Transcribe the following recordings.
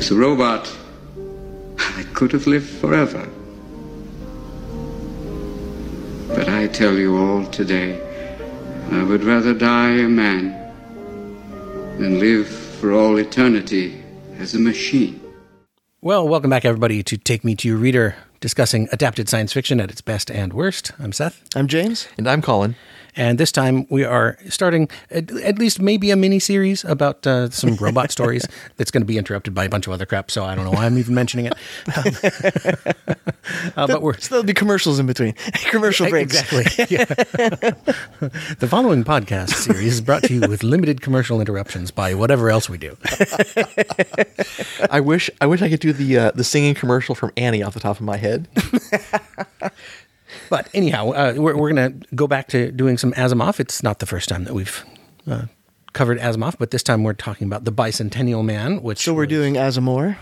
As a robot, I could have lived forever. But I tell you all today, I would rather die a man than live for all eternity as a machine. Well, welcome back, everybody, to Take Me to Your Reader, discussing adapted science fiction at its best and worst. I'm Seth. I'm James. And I'm Colin. And this time we are starting at least maybe a mini-series about some robot stories that's going to be interrupted by a bunch of other crap, so I don't know why I'm even mentioning it. So there'll be commercials in between. Commercial breaks. Exactly. Yeah. The following podcast series is brought to you with limited commercial interruptions by whatever else we do. I wish I could do the singing commercial from Annie off the top of my head. But anyhow, we're going to go back to doing some Asimov. It's not the first time that we've covered Asimov, but this time we're talking about The Bicentennial Man. So we're doing Asimov.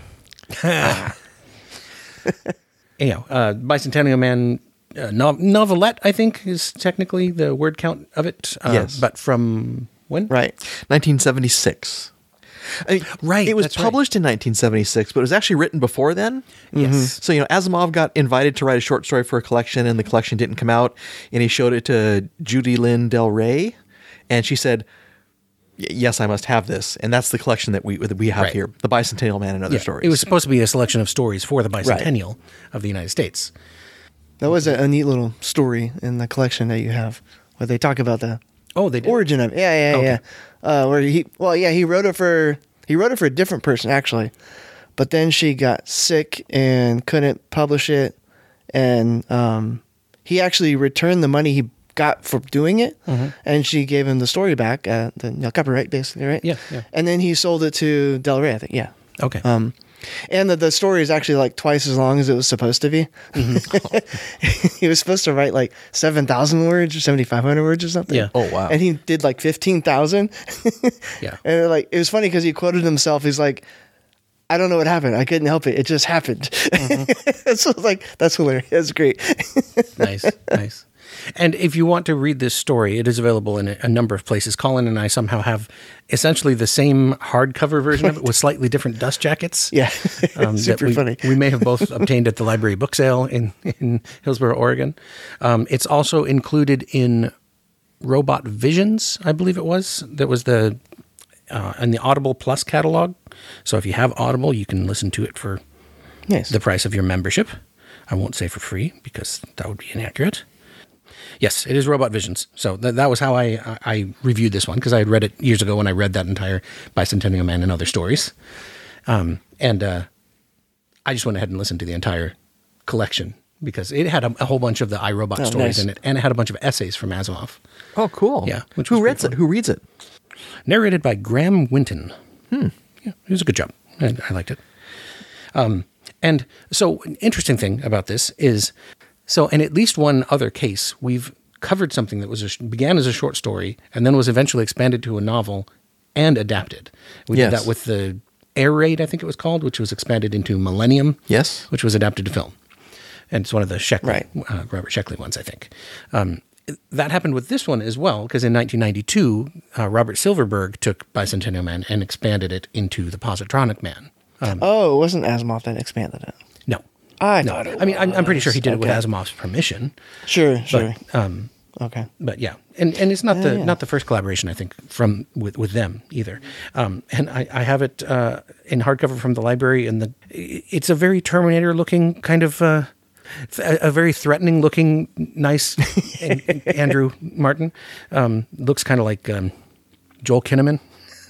Anyhow, Bicentennial Man novelette, I think, is technically the word count of it. Yes. But from when? Right. 1976. I mean, Right, It was that's right. published in 1976, but it was actually written before then. Yes. So, Asimov got invited to write a short story for a collection, and the collection didn't come out. And he showed it to Judy Lynn Del Rey, and she said, "Yes, I must have this." And that's the collection that we have Right. here, The Bicentennial Man and Other Stories. It was supposed to be a selection of stories for the bicentennial of the United States. That was a neat little story in the collection that you have where they talk about the Oh, they did? origin of it. Yeah. Okay. Where he wrote it for a different person actually, but then she got sick and couldn't publish it, and he actually returned the money he got for doing it, and she gave him the story back, the copyright basically, right? Yeah. And then he sold it to Del Rey, I think. Yeah. Okay. And the story is actually like twice as long as it was supposed to be. He was supposed to write like 7,000 words or 7,500 words or something. Yeah. Oh, wow. And he did like 15,000. Yeah. And it was funny because he quoted himself. He's like, "I don't know what happened. I couldn't help it. It just happened." So it's like, that's hilarious. That's great. Nice. And if you want to read this story, it is available in a number of places. Colin and I somehow have essentially the same hardcover version of it with slightly different dust jackets. Yeah. that Super funny. We may have both obtained at the library book sale in Hillsboro, Oregon. It's also included in Robot Visions, I believe it was. That was in the Audible Plus catalog. So if you have Audible, you can listen to it for Nice. the price of your membership. I won't say for free because that would be inaccurate. Yes, it is Robot Visions. So that was how I reviewed this one, because I had read it years ago when I read that entire Bicentennial Man and Other Stories. I just went ahead and listened to the entire collection because it had a whole bunch of the iRobot stories nice. in it, and it had a bunch of essays from Asimov, Oh, cool. Yeah, which Who was reads pretty it? Who reads it? narrated by Graham Winton. Yeah, it was a good job. I liked it. And so an interesting thing about this is, so in at least one other case, we've covered something that began as a short story and then was eventually expanded to a novel and adapted. We did Yes. that with the Air Raid, I think it was called, which was expanded into Millennium. Yes. Which was adapted to film. And it's one of the Sheckley, Right. Robert Sheckley ones, I think. That happened with this one as well, because in 1992, Robert Silverberg took Bicentennial Man and expanded it into The Positronic Man. It wasn't Asimov that expanded it. No. I thought it I mean, I'm pretty sure he did it with Okay. Asimov's permission. Sure. Okay. But yeah, and it's not not the first collaboration, I think, with them either. And I have it in hardcover from the library, and it's a very Terminator looking kind of a very threatening looking nice Andrew Martin. Looks kind of like Joel Kinnaman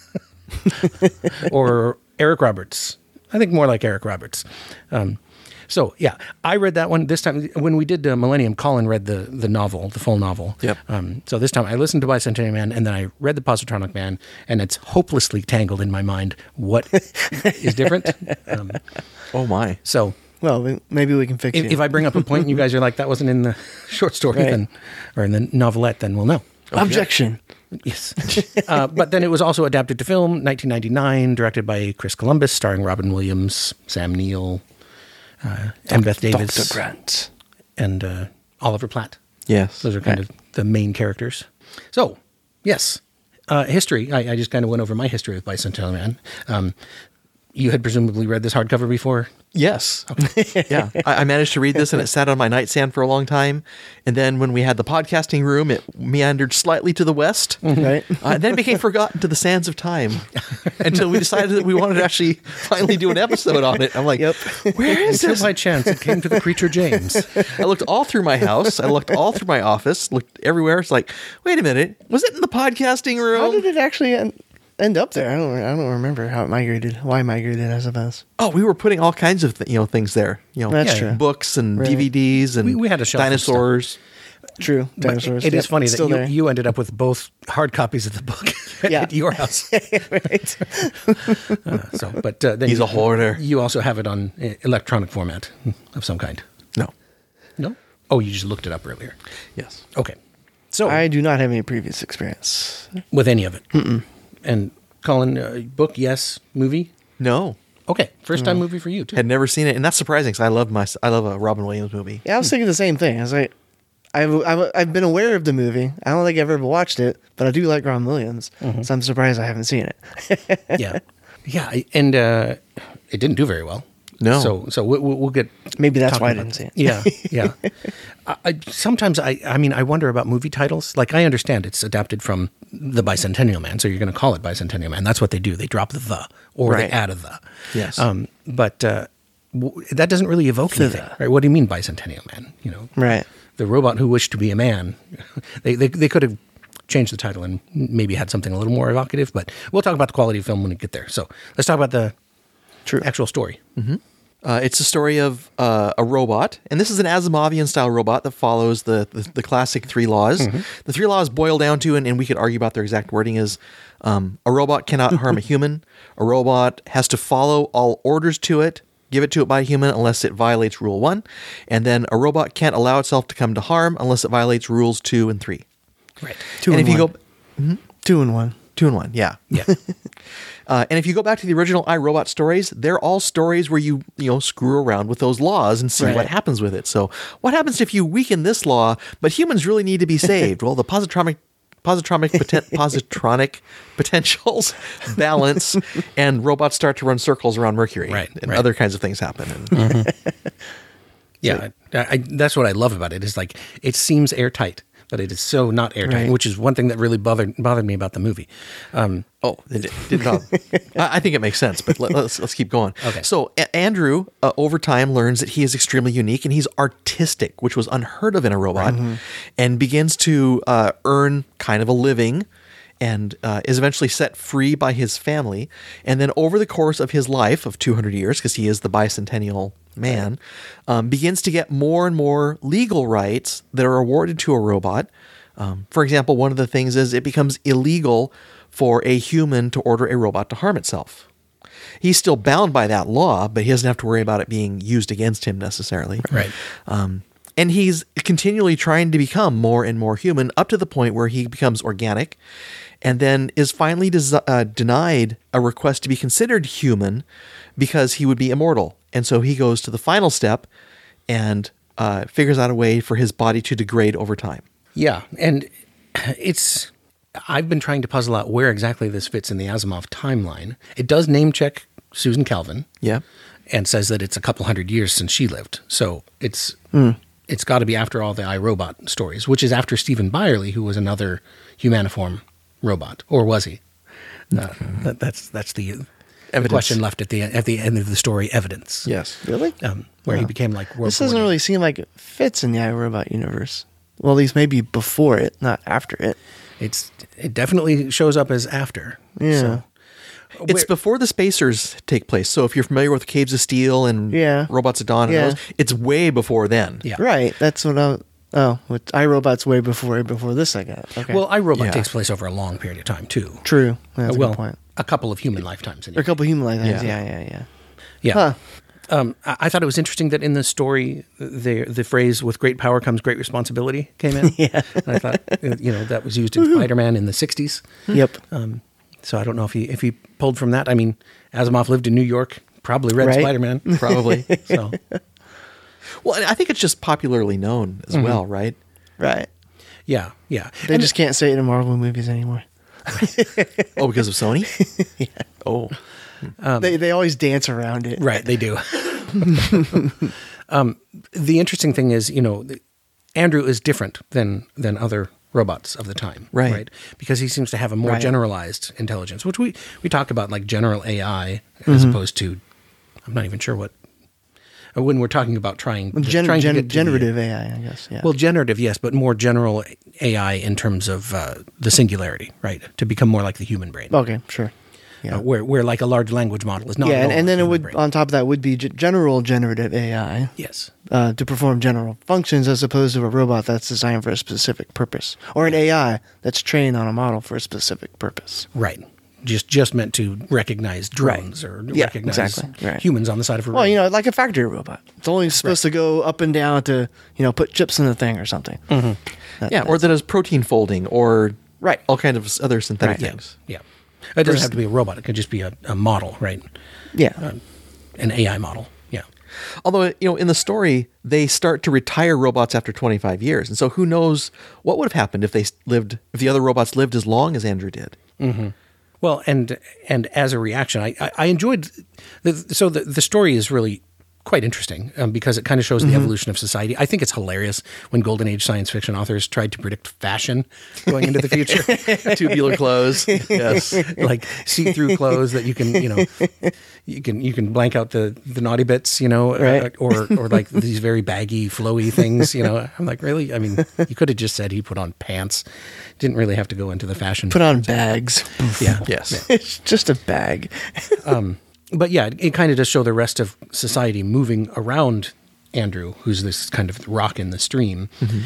or Eric Roberts. I think more like Eric Roberts. So yeah, I read that one this time. When we did Millennium, Colin read the novel, the full novel. Yep. So this time I listened to Bicentennial Man, and then I read The Positronic Man, and it's hopelessly tangled in my mind what is different. Oh, my. So Well, maybe we can fix it. if I bring up a point and you guys are like, that wasn't in the short story, Right. then, or in the novelette, then we'll know. Objection. Yes. But then it was also adapted to film, 1999, directed by Chris Columbus, starring Robin Williams, Sam Neill, and Beth Davis, Dr. Grant. and Oliver Platt. Yes. Those are kind of the main characters. So, yes. History. I just kind of went over my history with Bicentennial Man. You had presumably read this hardcover before? Yes. Yeah. I managed to read this and it sat on my nightstand for a long time. And then when we had the podcasting room, it meandered slightly to the west. Right. Then it became forgotten to the sands of time until we decided that we wanted to actually finally do an episode on it. I'm like, Yep. where is Until this? by chance it came to the creature James. I looked all through my house. I looked all through my office, looked everywhere. It's like, wait a minute. Was it in the podcasting room? How did it actually end up there? I don't remember how it migrated. Why it migrated, I suppose. Oh, we were putting all kinds of things there. That's true. Books and Right. DVDs and We had a shelf of dinosaurs. True. But Dinosaurs. it is Yep, funny still that there. you ended up with both hard copies of the book Yeah. at your house. Right. But then He's a hoarder. You also have it on electronic format of some kind. No. No? Oh, you just looked it up earlier. Yes. Okay. So I do not have any previous experience. with any of it. And Colin, book, yes. Movie? No. Okay. First time movie for you, too. Had never seen it, and that's surprising because I love a Robin Williams movie. Yeah, I was thinking the same thing. I was like, I've been aware of the movie. I don't think I've ever watched it, but I do like Ron Williams, so I'm surprised I haven't seen it. Yeah. Yeah. And it didn't do very well. No. So we'll get. Maybe that's talking why I about didn't see it. Yeah. Yeah. Sometimes I wonder about movie titles. Like, I understand it's adapted from the Bicentennial Man, so you're going to call it Bicentennial Man. That's what they do. They drop the or Right. they add a the. Yes. But that doesn't really evoke anything, right? What do you mean Bicentennial Man? Right. The robot who wished to be a man. They could have changed the title and maybe had something a little more evocative, but we'll talk about the quality of film when we get there. So let's talk about the True. actual story. It's a story of a robot, and this is an Asimovian style robot that follows the classic three laws. The three laws boil down to, and we could argue about their exact wording, is a robot cannot harm a human. A robot has to follow all orders to it, give it to it by a human unless it violates rule 1. And then a robot can't allow itself to come to harm unless it violates rules 2 and 3. Right. Two and and if you one. go 2 and 1. 2 and 1, yeah. Yeah. And if you go back to the original iRobot stories, they're all stories where you screw around with those laws and see Right. what happens with it. So what happens if you weaken this law, but humans really need to be saved? Well, the positronic potentials balance, and robots start to run circles around Mercury, Right, and right. other kinds of things happen. And Yeah, that's what I love about it. Is like it seems airtight, but it is so not airtight, Right. which is one thing that really bothered me about the movie. it did not. I think it makes sense, but let's keep going. Okay. So Andrew, over time, learns that he is extremely unique and he's artistic, which was unheard of in a robot, and begins to earn kind of a living, and is eventually set free by his family. And then over the course of his life of 200 years, because he is the Bicentennial Man, begins to get more and more legal rights that are awarded to a robot. For example, one of the things is it becomes illegal for a human to order a robot to harm itself. He's still bound by that law, but he doesn't have to worry about it being used against him necessarily. Right. And he's continually trying to become more and more human up to the point where he becomes organic, and then is finally denied a request to be considered human because he would be immortal. And so he goes to the final step and figures out a way for his body to degrade over time. Yeah, and I've been trying to puzzle out where exactly this fits in the Asimov timeline. It does name check Susan Calvin. Yeah. And says that it's a couple hundred years since she lived. So it's got to be after all the iRobot stories, which is after Stephen Byerly, who was another humaniform robot, or was he? That's the Evidence. question left at the end of the story. Evidence. Yes. Really? Where he became like world This doesn't coordinator. really seem like it fits in the iRobot universe. Well, at least maybe before it, not after it. It definitely shows up as after. Yeah. So, It's before the Spacers take place. So if you're familiar with Caves of Steel and Yeah. Robots at Dawn, and Yeah. those, it's way before then. yeah. Right. That's what with iRobot's way before this, I got. Okay. Well, iRobot Yeah. takes place over a long period of time too. true. That's a well, good point. a couple of human lifetimes. Or a Anyway. couple human lifetimes. Yeah. Yeah. Yeah. Huh. I thought it was interesting that in the story, the phrase "with great power comes great responsibility" came in. Yeah. And I thought that was used in Spider-Man in the '60s. Yep. So I don't know if he pulled from that. I mean, Asimov lived in New York, probably read Right. Spider-Man. Probably. So Well, and I think it's just popularly known as well, right? Right. yeah. They just can't say it in Marvel movies anymore. Oh, because of Sony? Oh. They always dance around it. Right, they do. The interesting thing is, Andrew is different than other robots of the time, Right. Because he seems to have a more Right. generalized intelligence, which we talk about, like general AI, as opposed to, I'm not even sure what, when we're talking about trying to get to the- Generative AI, I guess. Yeah. well, generative, yes, but more general AI in terms of the singularity, right? To become more like the human brain, okay, sure. Yeah. where like a large language model is not. Yeah, at all and then a it human would, brain. on top of that, would be general generative AI Yes. to perform general functions, as opposed to a robot that's designed for a specific purpose, or an AI that's trained on a model for a specific purpose. Right. Just meant to recognize drones or Yeah, recognize exactly. Right. humans on the side of a road. Well, like a factory robot. It's only supposed to go up and down to, put chips in the thing or something. Yeah, or that does protein folding or Right. all kinds of other synthetic Right. things. Yeah. It doesn't have to be a robot. It could just be a model, right? Yeah. An AI model. Yeah. Although, in the story, they start to retire robots after 25 years. And so who knows what would have happened if if the other robots lived as long as Andrew did. Well, and as a reaction, I enjoyed the story is really quite interesting because it kind of shows the evolution of society. I think it's hilarious when Golden Age science fiction authors tried to predict fashion going into the future. Tubular clothes. Yes. Like see-through clothes that you can you can blank out the naughty bits, Right. or like these very baggy, flowy things. I'm like, really? I mean, you could have just said he put on pants. Didn't really have to go into the fashion. Put on bags. Yeah. Yes. It's just a bag. But yeah, it kind of does show the rest of society moving around Andrew, who's this kind of rock in the stream.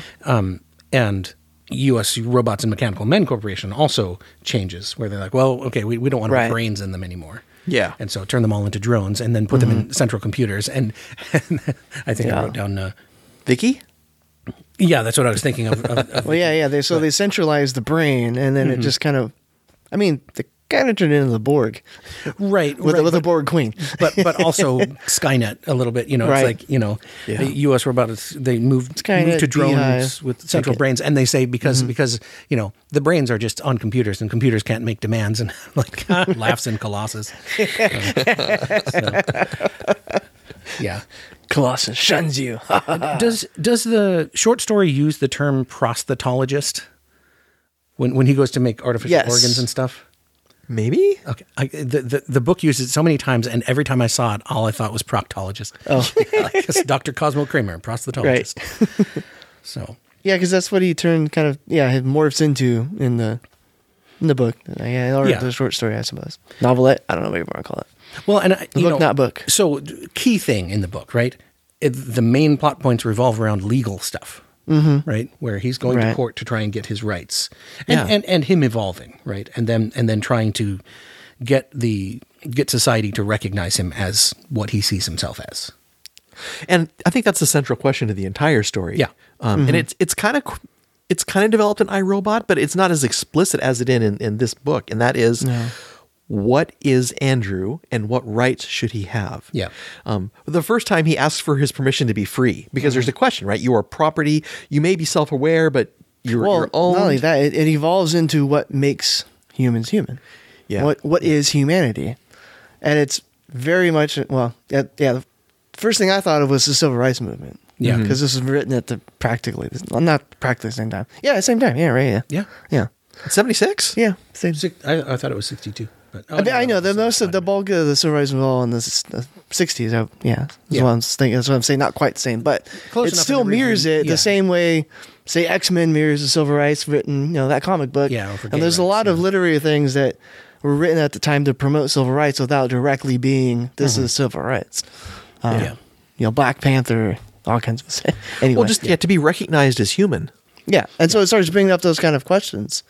And U.S. Robots and Mechanical Men Corporation also changes, where they're like, well, okay, we don't want to Right. put brains in them anymore. Yeah. And so turn them all into drones and then put them in central computers. And I think I Yeah. wrote down, Vicky? yeah, that's what I was thinking of. Well, yeah. They centralized the brain, and then it just kind of, they kind of turned into the Borg right. with right, a Borg queen. but also Skynet a little bit, Right. It's like, the U.S. robots, they moved Skynet, to drones Beehive. with central Okay. brains, and they say because the brains are just on computers, and computers can't make demands, and like laughs in Colossus. Yeah. Colossus shuns you. Does the short story use the term prosthetologist when he goes to make artificial Yes. organs and stuff? Maybe? Okay, the book uses it so many times, and every time I saw it, all I thought was proctologist. Oh. Like, it's Dr. Cosmo Kramer, prosthetologist. So Yeah, because that's what he turned kind of, he morphs into in the book. Or Yeah. the short story, I suppose. Novelette. I don't know what you want to call it. well, and Book, not book. So key thing in the book, right? The main plot points revolve around legal stuff, right? Where he's going to Right. court to try and get his rights, Yeah. and him evolving, right? And then trying to get society to recognize him as what he sees himself as. And I think that's the central question to the entire story. Yeah. And it's kind of developed in iRobot, but it's not as explicit as it in this book. And that is, what is Andrew and what rights should he have? Yeah. The first time he asks for his permission to be free, because there's a question, right? You are property. You may be self-aware, but you're owned. not only that, it evolves into what makes humans human. Yeah. What is humanity? And it's very much, the first thing I thought of was the civil rights movement. Yeah. Because this was written at not practically the same time. Yeah, same time. Yeah, right. Yeah. Yeah. 76? Yeah. Same. I thought it was 62. But, I know that most of the bulk of the civil rights was all in the 60s. That's what I'm thinking. That's what I'm saying. Not quite the same, but Close it enough still in the mirrors region, it yeah. the same way. Say X-Men mirrors the civil rights written, that comic book. Yeah, or for and there's gay a lot rights, of literary things that were written at the time to promote civil rights without directly being this is civil rights. Yeah. Black Panther, all kinds of anyway. Well, just to be recognized as human. yeah, and so it starts bringing up those kind of questions.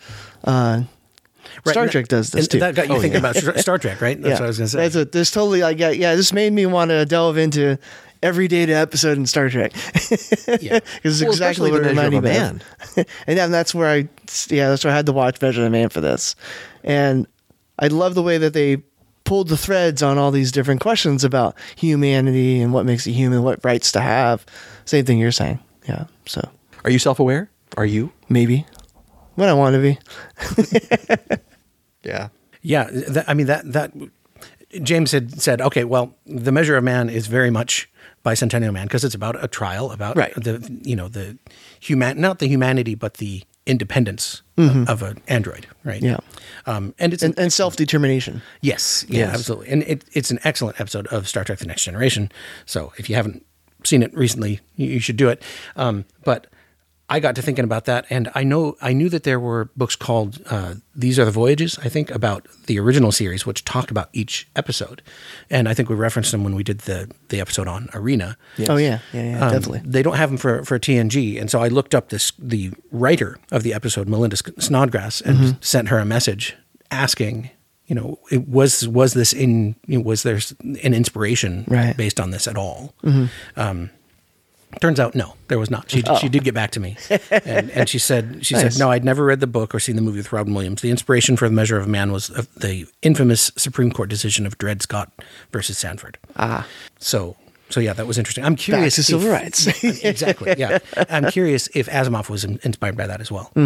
Star and Trek does this and too. That got you thinking about Star Trek, right? That's what I was going to say. There's totally this made me want to delve into every data episode in Star Trek. Yeah. Because it's Well, exactly especially what The it Measure reminded of me a of. Man. And then that's where I had to watch Measure of the Man for this. And I love the way that they pulled the threads on all these different questions about humanity and what makes a human, what rights to have. Same thing you're saying. Yeah. So Are you self-aware? Are you? maybe when I want to be. Yeah. Yeah, that James had said, okay, well, The Measure of Man is very much Bicentennial Man because it's about a trial about Right. the not the humanity, but the independence of an android, right? Yeah. And it's And self-determination. yes, yeah, Yes. absolutely. And it's an excellent episode of Star Trek: The Next Generation. So if you haven't seen it recently, you should do it. But I got to thinking about that, and I knew that there were books called "These Are the Voyages," I think, about the original series, which talk about each episode, and I think we referenced them when we did the episode on Arena. Yes. Oh yeah, definitely. They don't have them for TNG, and so I looked up the writer of the episode, Melinda Snodgrass, and sent her a message asking, was there an inspiration Right. based on this at all? Turns out, no, there was not. She did get back to me, and she said, Nice. no, I'd never read the book or seen the movie with Robin Williams. The inspiration for The Measure of Man was the infamous Supreme Court decision of Dred Scott versus Sanford. So yeah, that was interesting. I'm curious. to civil rights. Exactly. Yeah, I'm curious if Asimov was inspired by that as well.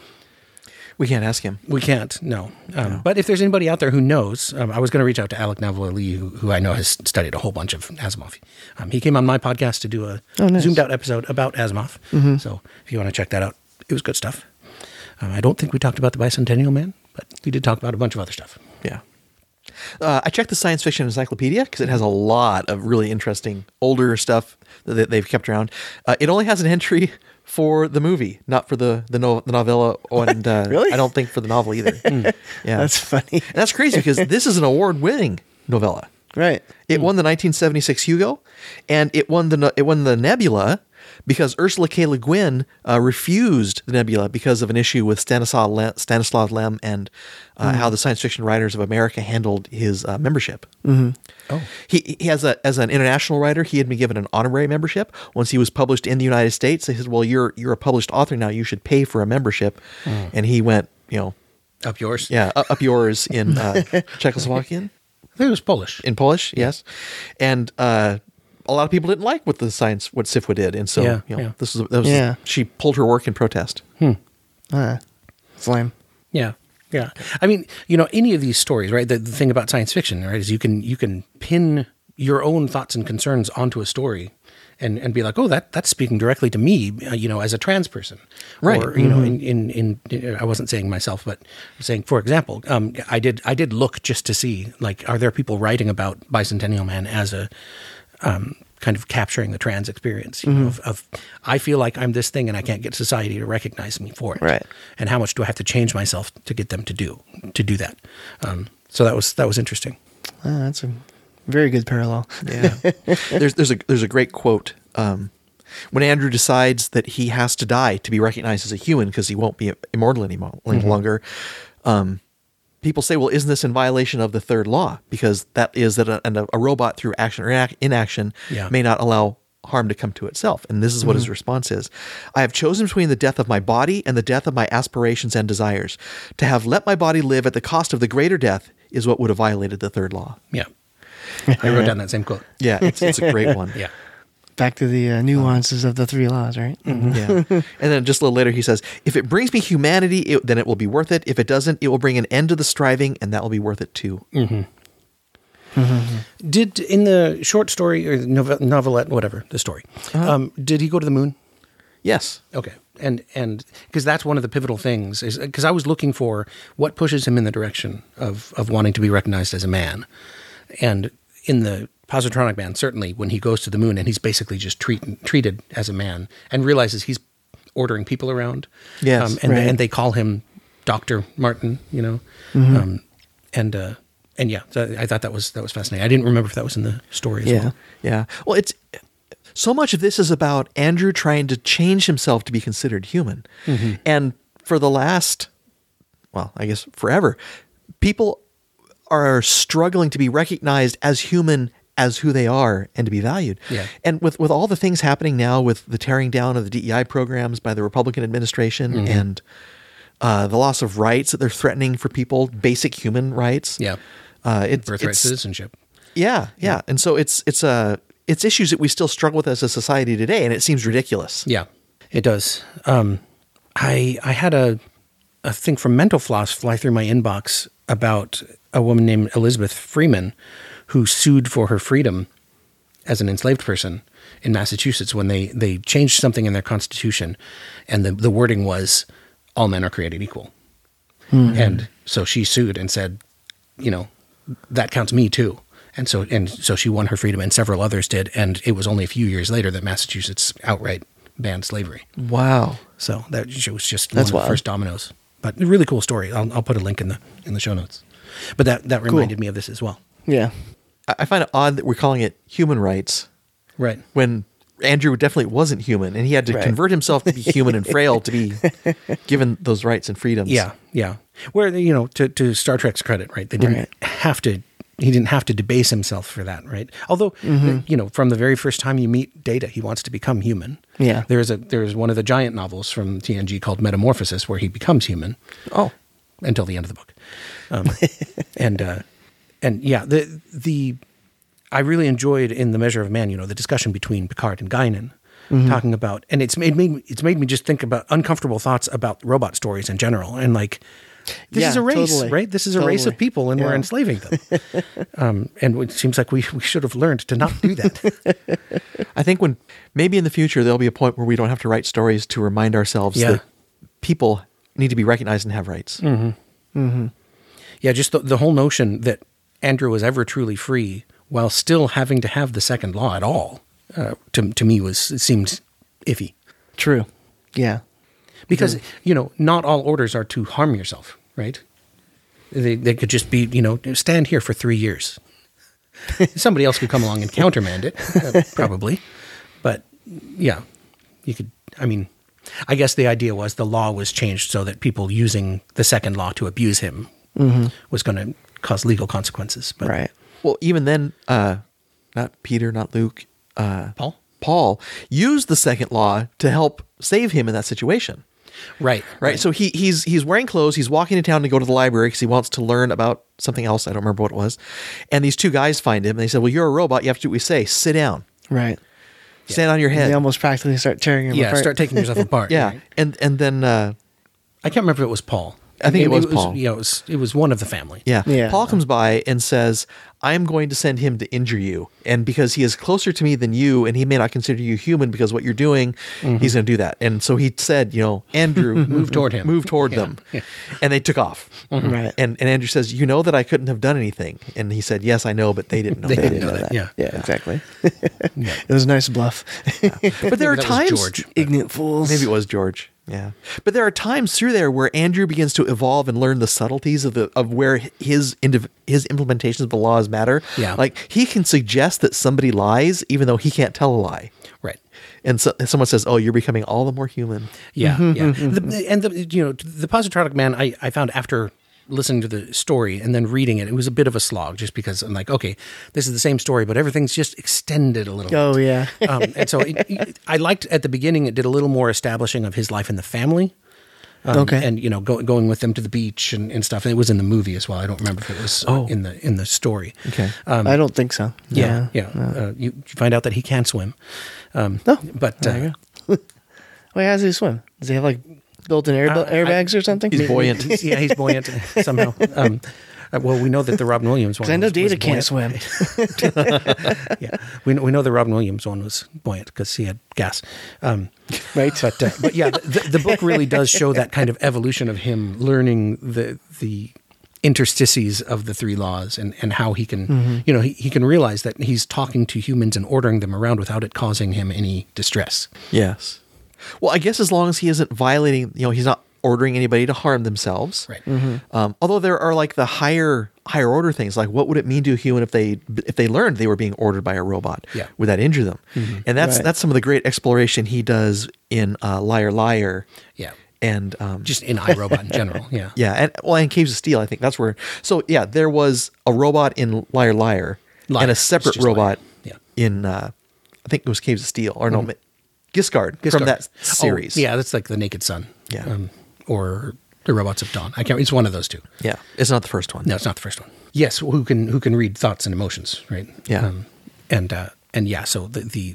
We can't ask him. We can't, no. But if there's anybody out there who knows, I was going to reach out to Alec Navalny, who I know has studied a whole bunch of Asimov. He came on my podcast to do a nice. zoomed out episode about Asimov. So if you want to check that out, it was good stuff. I don't think we talked about the Bicentennial Man, but we did talk about a bunch of other stuff. Yeah. I checked the Science Fiction Encyclopedia because it has a lot of really interesting older stuff that they've kept around. It only has an entry for the movie, not for the novella, and Really? I don't think for the novel either. Yeah, That's funny. and that's crazy because this is an award-winning novella. Right. It won the 1976 Hugo, and it won the Nebula because Ursula K. Le Guin refused the Nebula because of an issue with Stanislav Lem and how the Science Fiction Writers of America handled his membership. Oh. He has as an international writer, he had been given an honorary membership. Once he was published in the United States, they said, "Well, you're a published author now. You should pay for a membership." And he went, Up yours? yeah, up yours in Czechoslovakian. I think it was Polish. In Polish, yes, and a lot of people didn't like what Sifwa did, and so Yeah, yeah. Yeah. she pulled her work in protest. It's lame. Yeah. Yeah. I mean, any of these stories, right? The thing about science fiction, right, is you can pin your own thoughts and concerns onto a story and be like, oh, that's speaking directly to me, as a trans person. Right. Or, in I wasn't saying myself, but saying, for example, I did look just to see, like, are there people writing about Bicentennial Man as a kind of capturing the trans experience, of I feel like I'm this thing and I can't get society to recognize me for it. Right. And how much do I have to change myself to get them to do that? So that was interesting. That's a very good parallel. Yeah, there's a great quote when Andrew decides that he has to die to be recognized as a human because he won't be immortal any longer. People say, well, isn't this in violation of the third law? Because that is that a robot through action or inaction may not allow harm to come to itself. And this is what his response is. I have chosen between the death of my body and the death of my aspirations and desires. To have let my body live at the cost of the greater death is what would have violated the third law. Yeah. I wrote down that same quote. Yeah, it's a great one. Yeah. Back to the nuances of the three laws, right? Yeah. And then just a little later, he says, if it brings me humanity, then it will be worth it. If it doesn't, it will bring an end to the striving, and that will be worth it too. Did, in the short story or the novelette, whatever, the story, did he go to the moon? Yes. Okay. And because that's one of the pivotal things, is because I was looking for what pushes him in the direction of wanting to be recognized as a man. And in the Positronic Man, certainly when he goes to the moon and he's basically just treated as a man and realizes he's ordering people around. Yes, and they call him Dr. Martin, and yeah, so I thought that was fascinating. I didn't remember if that was in the story as well. Yeah. Well, it's so much of this is about Andrew trying to change himself to be considered human. And for the last, well, I guess forever, people are struggling to be recognized as human as who they are and to be valued. Yeah. And with all the things happening now with the tearing down of the DEI programs by the Republican administration and the loss of rights that they're threatening for people, basic human rights. Yeah. Birthright citizenship. Yeah. And so it's issues that we still struggle with as a society today, and it seems ridiculous. Yeah, it does. I had a thing from Mental Floss fly through my inbox about a woman named Elizabeth Freeman who sued for her freedom as an enslaved person in Massachusetts when they changed something in their constitution, and the wording was all men are created equal. And so she sued and said, that counts me too. And so she won her freedom, and several others did. And it was only a few years later that Massachusetts outright banned slavery. Wow. So that was just That's one of the wild. first dominoes. But a really cool story. I'll put a link in the show notes. But that reminded me of this as well. Yeah. I find it odd that we're calling it human rights Right. when Andrew definitely wasn't human, and he had to Right. convert himself to be human and frail to be given those rights and freedoms. Yeah, yeah. Where, to Star Trek's credit, right? They didn't Right. have to. He didn't have to debase himself for that, right? Although, from the very first time you meet Data, he wants to become human. Yeah. There's one of the giant novels from TNG called Metamorphosis where he becomes human. Oh. Until the end of the book. And yeah, I really enjoyed in The Measure of Man, the discussion between Picard and Guinan, talking about, and it's made me just think about uncomfortable thoughts about robot stories in general, and like, this is Yeah, a race, totally. right? This is a race of Totally. people, and we're Yeah. enslaving them. And it seems like we should have learned to not do that. I think maybe in the future there'll be a point where we don't have to write stories to remind ourselves Yeah. that people need to be recognized and have rights. Yeah, just the whole notion that Andrew was ever truly free while still having to have the second law at all, to me it seemed iffy. True. Yeah. Because, not all orders are to harm yourself, right? They could just be, stand here for 3 years. Somebody else could come along and countermand it, probably. But, yeah, you could, I guess the idea was the law was changed so that people using the second law to abuse him was going to cause legal consequences. But Right. Well, even then, not Peter, not Luke, Paul? used the second law to help save him in that situation. Right. Right. So he's wearing clothes. He's walking to town to go to the library because he wants to learn about something else. I don't remember what it was. And these two guys find him and they said, well, you're a robot. You have to do what we say. Sit down. Right. Stand on your head. They almost practically start tearing him Yeah, apart. start taking yourself apart. Yeah. Right? And then, I can't remember if it was Paul. I think it was Paul. It was one of the family. yeah. Yeah. Paul comes by and says, I'm going to send him to injure you. And because he is closer to me than you, and he may not consider you human because what you're doing, he's going to do that. And so he said, Andrew, Move toward him. Move toward them. And they took off. Right. And Andrew says, you know that I couldn't have done anything. And he said, yes, I know, but they didn't know They that. didn't know that. Yeah. Yeah, exactly. It was a nice bluff. But there are That was times, George. Ignorant fools. maybe it was George. Yeah. But there are times through there where Andrew begins to evolve and learn the subtleties of where his implementations of the laws matter. Yeah. Like he can suggest that somebody lies even though he can't tell a lie. Right. And so someone says, "Oh, you're becoming all the more human." Yeah, yeah. The Positronic Man, I found after listening to the story and then reading it, it was a bit of a slog just because I'm like, okay, this is the same story, but everything's just extended a little Oh, bit. yeah. And so I liked at the beginning, it did a little more establishing of his life in the family. Okay. And, going with them to the beach and stuff. And it was in the movie as well. I don't remember if it was in the story. Okay. I don't think so. Yeah. No. You find out that he can swim. But There you go. Wait, how does he swim? Does he have like built-in airbags or something? He's buoyant. He's buoyant somehow. Well, we know that the Robin Williams one. Because I know was Data can't buoyant. swim. Yeah, we know the Robin Williams one was buoyant because he had gas. Right. But yeah, the book really does show that kind of evolution of him learning the interstices of the three laws and how he can, he can realize that he's talking to humans and ordering them around without it causing him any distress. Yes. Well, I guess as long as he isn't violating, he's not ordering anybody to harm themselves. Right. Although there are like the higher order things, like what would it mean to a human if they learned they were being ordered by a robot? Yeah. Would that injure them? And Right. that's some of the great exploration he does in Liar Liar. Yeah. And Just in iRobot in general. Yeah. yeah, and Caves of Steel, I think that's where. So yeah, there was a robot in Liar Liar, Liar. and a It's separate just robot Liar. in I think it was Caves of Steel, or no, Giscard from that series. Oh, yeah, that's like the Naked Sun. Yeah. Or the Robots of Dawn. I can't. It's one of those two. Yeah, it's not the first one. No, it's not the first one. Yes, who can read thoughts and emotions, right? Yeah. And yeah, so the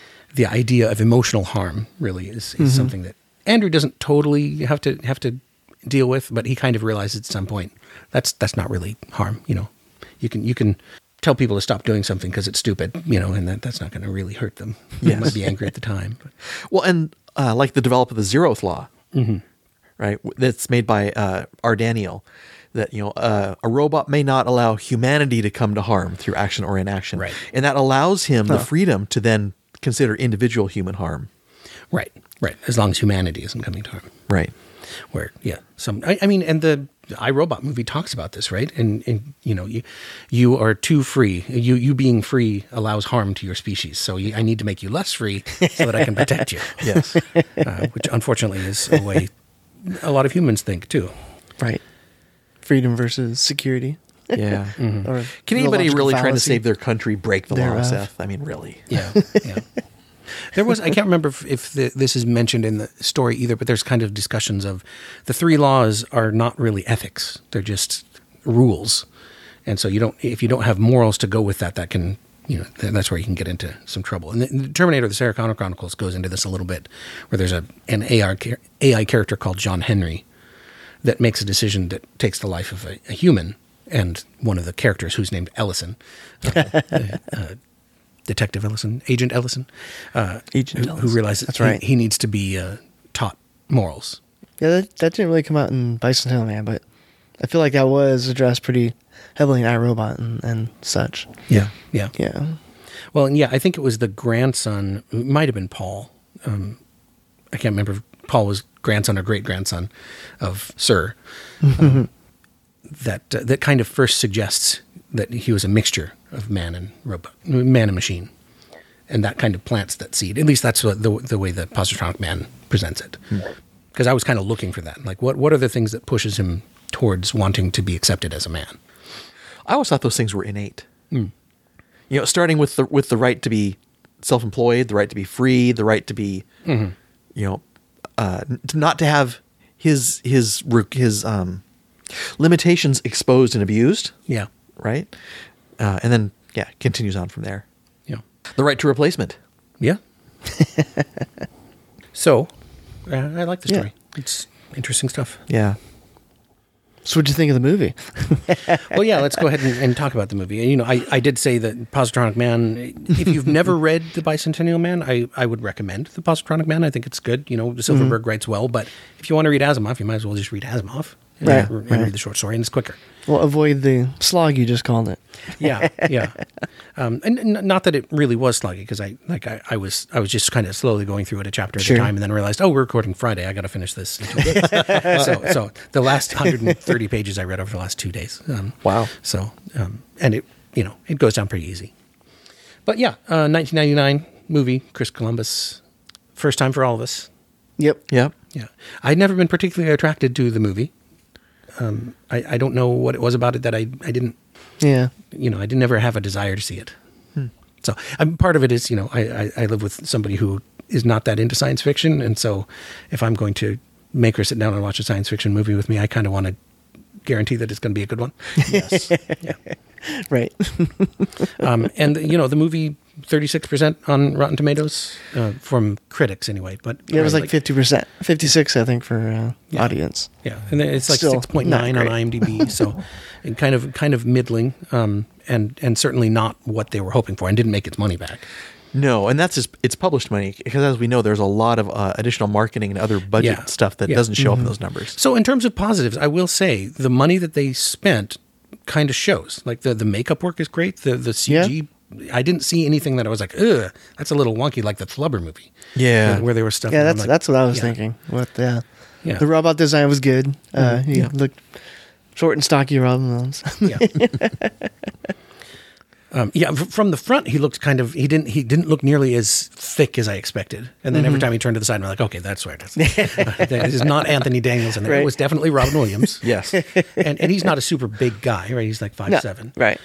idea of emotional harm really is something that Andrew doesn't totally have to deal with, but he kind of realized at some point that's not really harm. You can tell people to stop doing something because it's stupid, and that's not going to really hurt them. They might be angry at the time. But. Well, and like the development of the zeroth law, right? That's made by R. Daniel, that a robot may not allow humanity to come to harm through action or inaction, Right. And that allows him the freedom to then consider individual human harm, Right. As long as humanity isn't coming to harm. right? Where I mean, and the iRobot movie talks about this, right? And you are too free. You being free allows harm to your species. So I need to make you less free so that I can protect you. Yes. Which unfortunately is a way a lot of humans think too. Right. Freedom versus security. Yeah. Or Can anybody illogical really trying to fallacy save their country break the law, thereof. Seth? I mean, really? Yeah. There was, I can't remember if this is mentioned in the story either, but there's kind of discussions of the 3 laws are not really ethics. They're just rules. And so if you don't have morals to go with that can, that's where you can get into some trouble. And the Terminator, the Sarah Connor Chronicles goes into this a little bit, where there's an AI character called John Henry that makes a decision that takes the life of a human, and one of the characters who's named Ellison, Detective Ellison, Agent Ellison, who realizes That's right. he needs to be taught morals. Yeah, that didn't really come out in Bicentennial Man, but I feel like that was addressed pretty heavily in iRobot and such. Yeah. Yeah. Well, and I think it was the grandson, it might have been Paul. I can't remember if Paul was grandson or great-grandson of Sir, that kind of first suggests that he was a mixture of man and robot, man and machine. And that kind of plants that seed. At least that's the way the Positronic Man presents it. Because I was kind of looking for that. Like, what are the things that pushes him towards wanting to be accepted as a man? I always thought those things were innate. Starting with the right to be self-employed, the right to be free, the right to be, not to have his limitations exposed and abused. Yeah. Right. And then, continues on from there. Yeah. The right to replacement. Yeah. So, I like the story. Yeah. It's interesting stuff. Yeah. So what'd you think of the movie? Well, let's go ahead and talk about the movie. I did say that Positronic Man, if you've never read The Bicentennial Man, I would recommend The Positronic Man. I think it's good. Silverberg writes well, but if you want to read Asimov, you might as well just read Asimov and read the short story, and it's quicker. Well, avoid the slog you just called it. Yeah. And not that it really was sluggy, because I was just kind of slowly going through it a chapter at a time, and then realized, we're recording Friday. I got to finish this. So the last 130 pages I read over the last 2 days. Wow. So and it goes down pretty easy. But 1999 movie, Chris Columbus, first time for all of us. Yep. Yep. Yeah, I'd never been particularly attracted to the movie. I don't know what it was about it that I didn't. Yeah. I didn't ever have a desire to see it. So part of it is, I live with somebody who is not that into science fiction. And so if I'm going to make her sit down and watch a science fiction movie with me, I kind of want to guarantee that it's going to be a good one. Yes. Yeah. Right. And the movie, 36% on Rotten Tomatoes, from critics anyway. But Yeah, it was like 50%. 56, I think, for audience. Yeah, and then it's like Still 6.9 not on great. IMDb, so and kind of middling, and certainly not what they were hoping for, and didn't make its money back. No, and that's just it's published money, because as we know, there's a lot of additional marketing and other budget stuff that doesn't show up in those numbers. So in terms of positives, I will say the money that they spent kind of shows. Like the makeup work is great. The CG, I didn't see anything that I was like, ugh, that's a little wonky, like the Flubber movie. Yeah. where there was stuff. Yeah, where I'm that's what I was yeah. thinking. The Yeah. robot design was good. He Yeah. looked short and stocky, Robin Williams. From the front, he looked he didn't look nearly as thick as I expected. And then every time he turned to the side, I'm like, okay, that's where it is. This is not Anthony Daniels in there. Right. It was definitely Robin Williams. Yes. and he's not a super big guy, right? He's like 5'7". Right.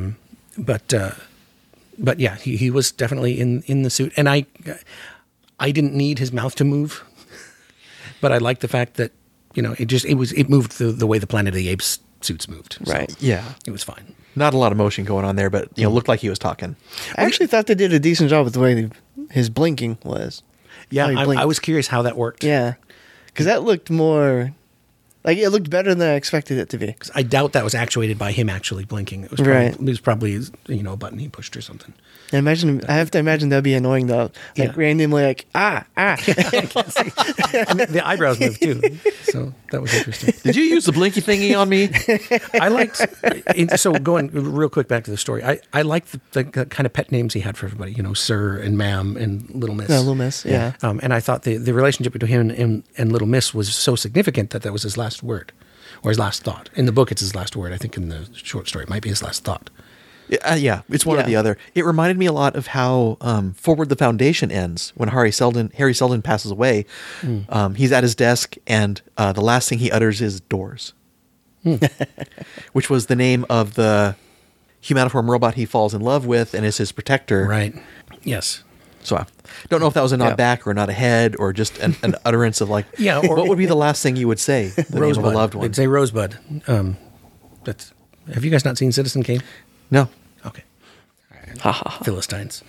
But yeah, he was definitely in the suit. And I didn't need his mouth to move, but I liked the fact that, it moved the way the Planet of the Apes suits moved. So Right. Yeah. it was fine. Not a lot of motion going on there, but looked like he was talking. I actually thought they did a decent job with the way his blinking was. Yeah, How he blinked. I was curious how that worked. Yeah. Because that looked more Like it looked better than I expected it to be. 'Cause I doubt that was actuated by him actually blinking. It was probably a button he pushed or something. I have to imagine that'd be annoying though. Like randomly, like ah. And the eyebrows moved too, so that was interesting. Did you use the blinky thingy on me? I liked. So going real quick back to the story, I liked the kind of pet names he had for everybody. Sir and Ma'am and Little Miss. Little Miss, yeah. And I thought the relationship between him and Little Miss was so significant that was his last word, or his last thought. In the book, it's his last word. I think in the short story, it might be his last thought. Yeah, it's one or the other. It reminded me a lot of how Forward the Foundation ends when Harry Seldon passes away. He's at his desk, and the last thing he utters is "doors," which was the name of the humaniform robot he falls in love with and is his protector. Right. Yes. So I don't know if that was a nod back or a nod ahead or just an utterance of like, or what would be the last thing you would say? The name of a loved one. I'd say Rosebud. Have you guys not seen Citizen Kane? No. Okay. Philistines.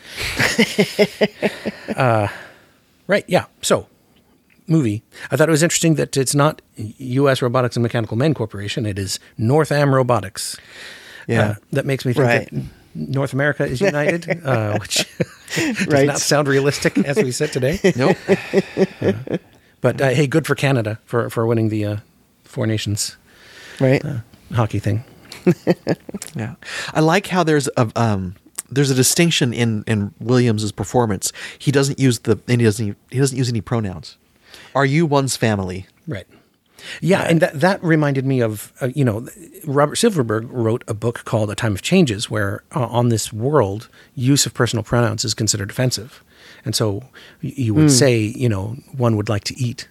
Right. Yeah. So, movie. I thought it was interesting that it's not U.S. Robotics and Mechanical Men Corporation. It is Northam Robotics. Yeah. That makes me think that North America is united, which does not sound realistic as we sit today. Nope. But hey, good for Canada for winning the Four Nations hockey thing. Yeah, I like how there's a distinction in Williams's performance. He doesn't use any pronouns. Are you one's family? Right. Yeah, and that reminded me of Robert Silverberg wrote a book called A Time of Changes, where on this world, use of personal pronouns is considered offensive, and so you would say one would like to eat,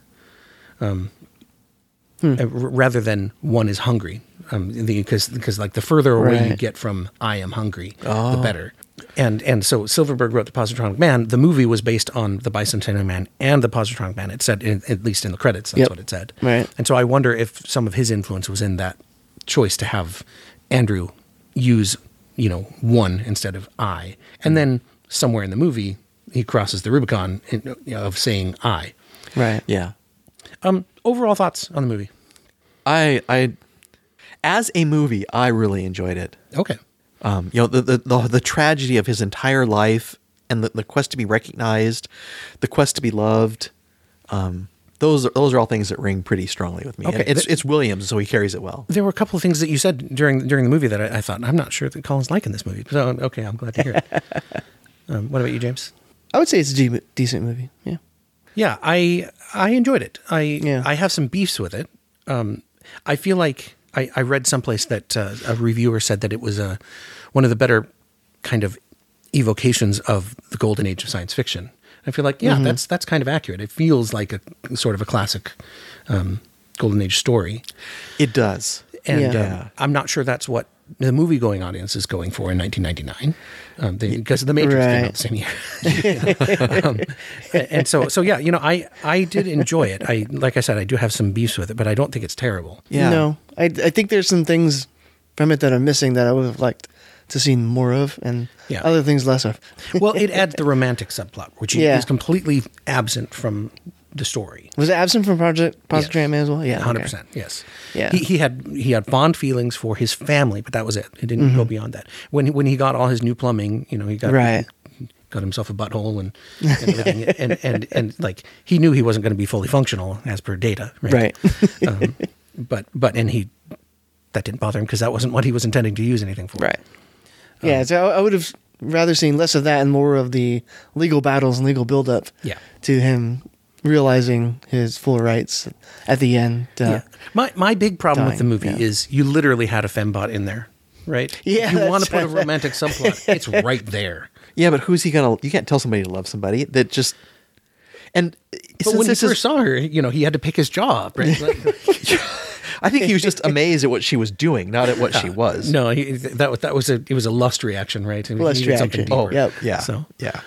rather than one is hungry. Because like the further away you get from I am hungry, the better. And so Silverberg wrote The Positronic Man. The movie was based on The Bicentennial Man and The Positronic Man. It said, at least in the credits, that's what it said. Right. And so I wonder if some of his influence was in that choice to have Andrew use, one instead of I. And then somewhere in the movie, he crosses the Rubicon of saying I. Right. Yeah. Overall thoughts on the movie? I as a movie, I really enjoyed it. Okay. The tragedy of his entire life and the quest to be recognized, the quest to be loved. Those are all things that ring pretty strongly with me. Okay. And it's Williams, so he carries it well. There were a couple of things that you said during the movie that I thought, I'm not sure that Colin's liking this movie. So, okay, I'm glad to hear it. What about you, James? I would say it's a decent movie. Yeah. Yeah, I enjoyed it. I have some beefs with it. I feel like I read someplace that a reviewer said that it was one of the better kind of evocations of the golden age of science fiction. I feel like, that's kind of accurate. It feels like a sort of a classic golden age story. It does. And I'm not sure that's what the movie-going audience is going for in 1999, because The Matrix came out the same year. And so yeah, I did enjoy it. Like I said, I do have some beefs with it, but I don't think it's terrible. Yeah. No, I think there's some things from it that I'm missing that I would have liked to see more of, and other things less of. Well, it adds the romantic subplot, which is completely absent from the story. Was it absent from Positronic Man as well? Yeah, 100%. Yes. Yeah. He had fond feelings for his family, but that was it. It didn't go beyond that. When he got all his new plumbing, he got himself a butthole and everything, and like he knew he wasn't going to be fully functional as per Data, right? But that didn't bother him because that wasn't what he was intending to use anything for, right? Yeah, so I would have rather seen less of that and more of the legal battles and legal buildup. To him realizing his full rights at the end. My big problem with the movie is you literally had a fembot in there, right? Yeah, you want to put a romantic subplot, it's right there. Yeah, but who's he gonna? You can't tell somebody to love somebody that just. And but when he first saw her, he had to pick his jaw, right? I think he was just amazed at what she was doing, not at what she was. No, it was a lust reaction, right? And lust reaction. Oh, yeah. So yeah.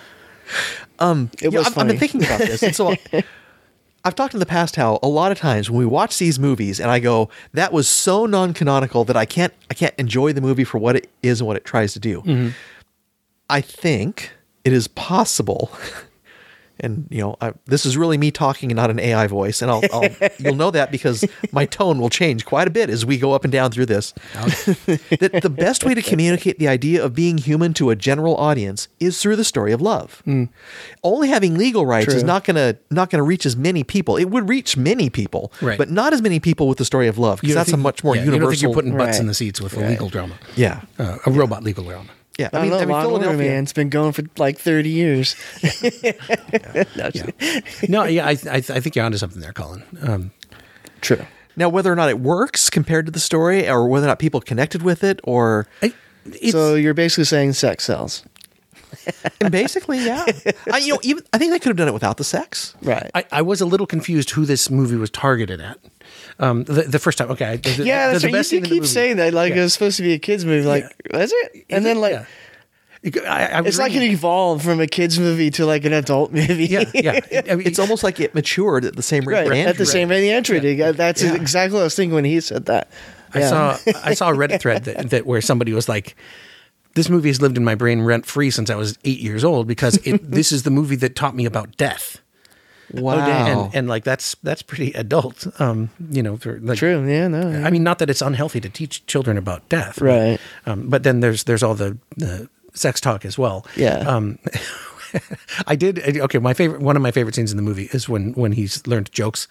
It was funny. I've been thinking about this, and so I've talked in the past how a lot of times when we watch these movies, and I go, "That was so non-canonical that I can't enjoy the movie for what it is and what it tries to do." Mm-hmm. I think it is possible And this is really me talking and not an AI voice, and you'll know that because my tone will change quite a bit as we go up and down through this. That the best way to communicate the idea of being human to a general audience is through the story of love. Only having legal rights is not gonna reach as many people. It would reach many people, Right. but not as many people with the story of love, because that's a much more universal. You don't think you're putting butts in Right. the seats with a legal drama. Yeah, A robot legal drama. yeah. I don't know, Law and Order, man. It's been going for like 30 years. No, just- No, yeah, I think you're onto something there, Colin. True. Now, whether or not it works compared to the story, or whether or not people connected with it, or So you're basically saying sex sells. and basically, yeah. I think they could have done it without the sex. Right. I was a little confused who this movie was targeted at. The first time, okay. Yeah, that's the right. best You scene in the keep movie. saying that like Yeah. it was supposed to be a kids movie. Like, is it? And then like Yeah. I was it's like it reading- evolved from a kids movie to like an adult movie. yeah. I mean, It's almost like it matured at the same rate. right. for At Andrew. the same rate, the entry. That's exactly what I was thinking when he said that. Yeah. I saw a Reddit thread that where somebody was like, "This movie has lived in my brain rent free since I was 8 years old because this is the movie that taught me about death." Wow. And like that's pretty adult. For, like, True. Yeah. No. I mean, not that it's unhealthy to teach children about death, Right. But then there's all the sex talk as well. Yeah. I did. Okay, one of my favorite scenes in the movie is when he's learned jokes.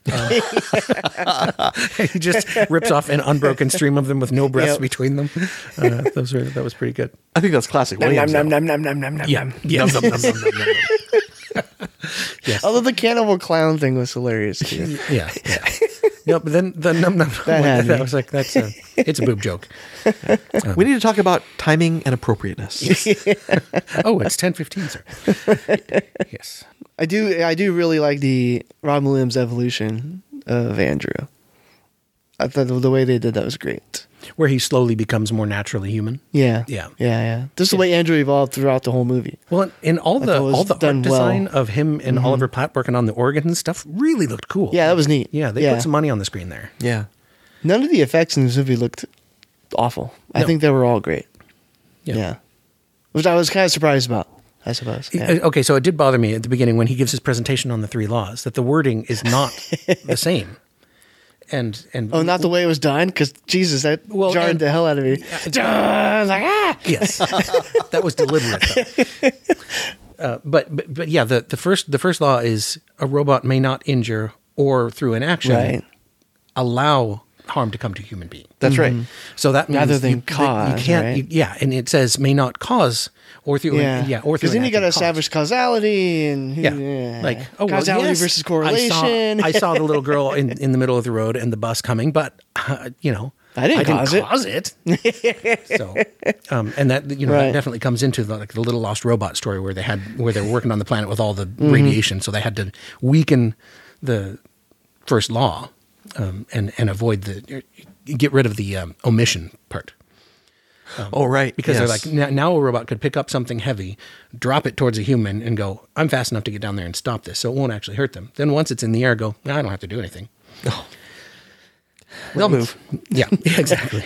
He just rips off an unbroken stream of them with no breaths Yep. between them. That was pretty good. I think that's classic Williams. Nom, though. nom, nom, nom, nom, nom, Yeah, nom. yeah. Nom, nom, nom, nom, nom, nom. Yes. Although the cannibal clown thing was hilarious too. Yeah. No, but then the num num. had me. That was like it's a boob joke. We need to talk about timing and appropriateness. Oh, it's 10:15, sir. Yes. I do really like the Robin Williams evolution of Andrew. I thought the way they did that was great. Where he slowly becomes more naturally human. Yeah. Yeah. This is the way Andrew evolved throughout the whole movie. Well, and all thought it was the done art design well. of him and Oliver Platt working on the organs and stuff really looked cool. Yeah, that was neat. Yeah, they put some money on the screen there. Yeah. None of the effects in this movie looked awful. I No. think they were all great. Yeah. Which I was kind of surprised about, I suppose. Yeah. Okay, so it did bother me at the beginning when he gives his presentation on the 3 laws that the wording is not the same. And Oh, not the way it was done? Because, Jesus, that Well, jarred and- the hell out of me. I was like, ah! yes, that was deliberate. Though. But yeah, the first law is a robot may not injure or through an action Right. allow harm to come to a human being. That's right. So that means Rather than you cause, can't. right? And it says may not cause or through. Yeah. Or through. Because then you got to cause. establish causality and Yeah. Like, oh, well, causality yes, versus correlation. I saw the little girl in the middle of the road and the bus coming, but I didn't I cause it. cause it. So, and that that Right. definitely comes into the little lost robot story where they're working on the planet with all the radiation, so they had to weaken the first law and avoid get rid of the omission part. Oh, right. Because Yes. they're like, now a robot could pick up something heavy, drop it towards a human, and go, I'm fast enough to get down there and stop this, so it won't actually hurt them. Then once it's in the air, go, I don't have to do anything. they'll move. Yeah, exactly.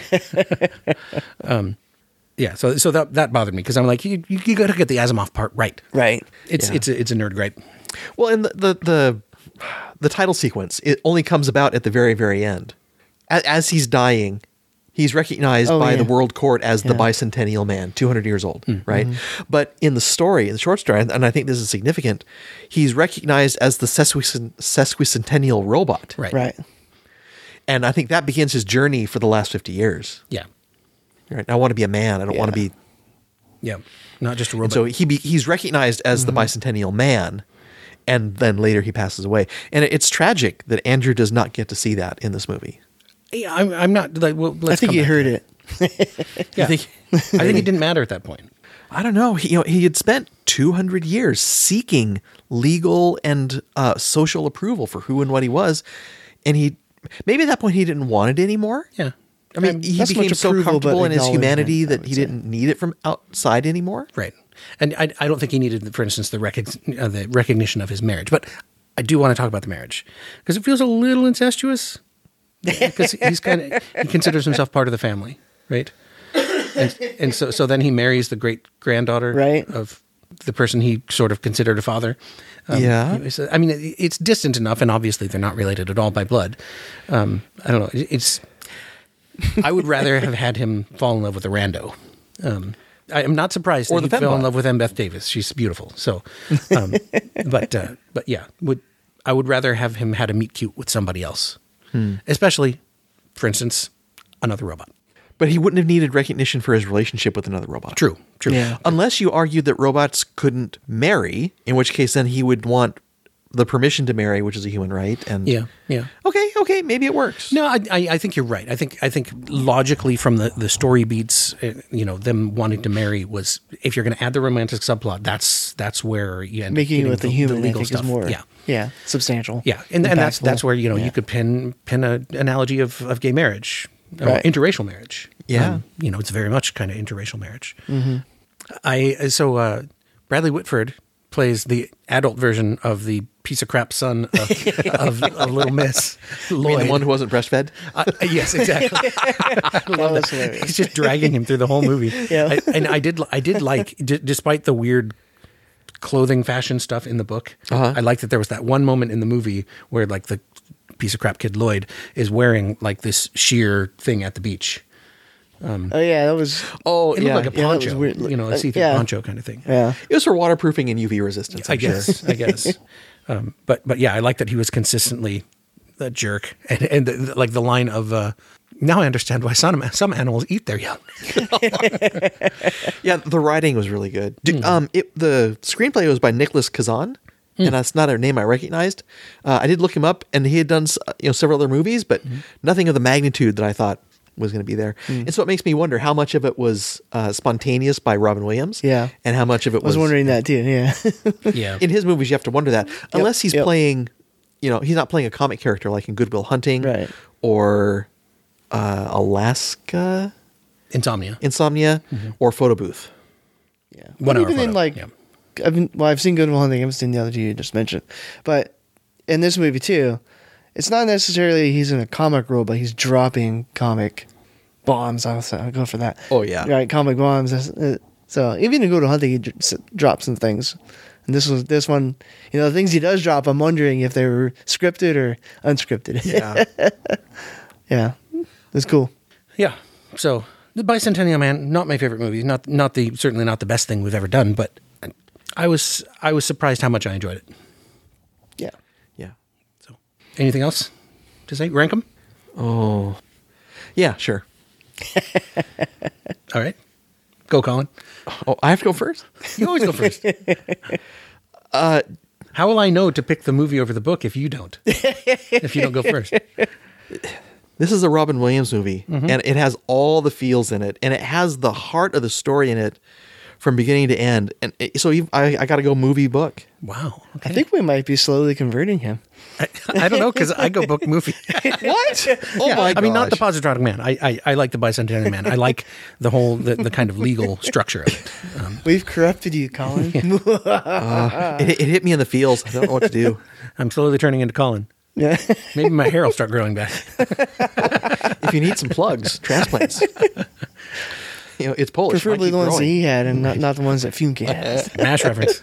Yeah, so that bothered me because I'm like, you got to get the Asimov part right. Right. It's a nerd gripe. Well, and the title sequence, it only comes about at the very, very end. As he's dying, he's recognized by the world court as the bicentennial man, 200 years old, right? But in the short story, and I think this is significant, he's recognized as the sesquicentennial robot. Right. And I think that begins his journey for the last 50 years. Yeah, Right? I want to be a man. I don't want to be... yeah, not just a And robot. so he's recognized as the bicentennial man, and then later he passes away. And it's tragic that Andrew does not get to see that in this movie. Yeah, I'm not like. Well, I think you heard it. Yeah. think- I think it didn't matter at that point. I don't know. He had spent 200 years seeking legal and social approval for who and what he was, and maybe at that point he didn't want it anymore. Yeah, I mean, he That's became much so approval, comfortable but in his humanity acknowledgement, I that would he say. didn't need it from outside anymore. right. And I don't think he needed, for instance, the recognition of his marriage. But I do want to talk about the marriage because it feels a little incestuous. Because he considers himself part of the family, right? And so then he marries the great granddaughter Right. of the person he sort of considered a father. Yeah. I mean, it's distant enough, and obviously they're not related at all by blood. I don't know. I would rather have had him fall in love with a rando. I am not surprised Or that the he fell in fembot. love with M. Beth Davis. She's beautiful. So, but yeah, I would rather have him had a meet cute with somebody else, especially, for instance, another robot. But he wouldn't have needed recognition for his relationship with another robot. True. Yeah. Unless you argued that robots couldn't marry, in which case then he would want the permission to marry, which is a human right. And Yeah. Okay, maybe it works. No, I think you're right. I think logically from the story beats, them wanting to marry was, if you're going to add the romantic subplot, that's where you end up Making it getting with the human, I legal think, stuff. is more Yeah. substantial. Yeah, and that's impactful. where Yeah. you could pin an analogy of gay marriage, Right. interracial marriage. Yeah. It's very much kind of interracial marriage. Mm-hmm. Bradley Whitford plays the adult version of the piece of crap son of Little Miss You mean Lloyd. the one who wasn't breastfed? Yes, exactly. That was hilarious. He's just dragging him through the whole movie. Yeah. I did like, despite the weird clothing fashion stuff in the book, I like that there was that one moment in the movie where like the piece of crap kid Lloyd is wearing like this sheer thing at the beach. Oh yeah, that was. Oh, It looked like a yeah, that was poncho, weird. a see-through Yeah. poncho kind of thing. Yeah. It was for waterproofing and UV resistance, I I'm sure. guess. But yeah, I like that he was consistently a jerk, and the line of now I understand why some animals eat their young. Yeah, the writing was really good. The screenplay was by Nicholas Kazan, and that's not a name I recognized. I did look him up, and he had done several other movies, but nothing of the magnitude that I thought was going to be there. And so it makes me wonder how much of it was spontaneous by Robin Williams, Yeah. and how much of it I was wondering that too. Yeah. Yeah, in his movies. You have to wonder that unless he's yep. playing, he's not playing a comic character like in Good Will Hunting, Right. or Alaska Insomnia. or Photo Booth. Yeah. 1 hour Even in photo, like, yeah. I've seen Good Will Hunting. I haven't seen the other two you just mentioned, but in this movie too, it's not necessarily he's in a comic role, but he's dropping comic bombs. I'll go for that. Oh, yeah. Right, comic bombs. So even in Good Will Hunting, he drops some things. And this one, the things he does drop, I'm wondering if they were scripted or unscripted. Yeah. Yeah, it's cool. Yeah. So the Bicentennial Man, not my favorite movie. Certainly not the best thing we've ever done, but I was surprised how much I enjoyed it. Yeah. Yeah. So anything else to say? Rank them? Oh. Yeah, sure. All right. Go, Colin. Oh, I have to go first? You always go first. How will I know to pick the movie over the book if you don't? If you don't go first. This is a Robin Williams movie, and it has all the feels in it, and it has the heart of the story in it from beginning to end. And so I got to go movie book. Wow. Okay. I think we might be slowly converting him. I don't know, because I go book movie. What? Oh Yeah, my I mean, not the gosh. Positronic Man. I like the Bicentennial Man. I like the whole the kind of legal structure of it. We've corrupted you, Colin. It hit me in the feels. I don't know what to do. I'm slowly turning into Colin. Yeah. Maybe my hair will start growing back. If you need some plugs, transplants. It's Polish. Preferably Might the keep ones that growing. he had and not the ones that Funke has. MASH reference.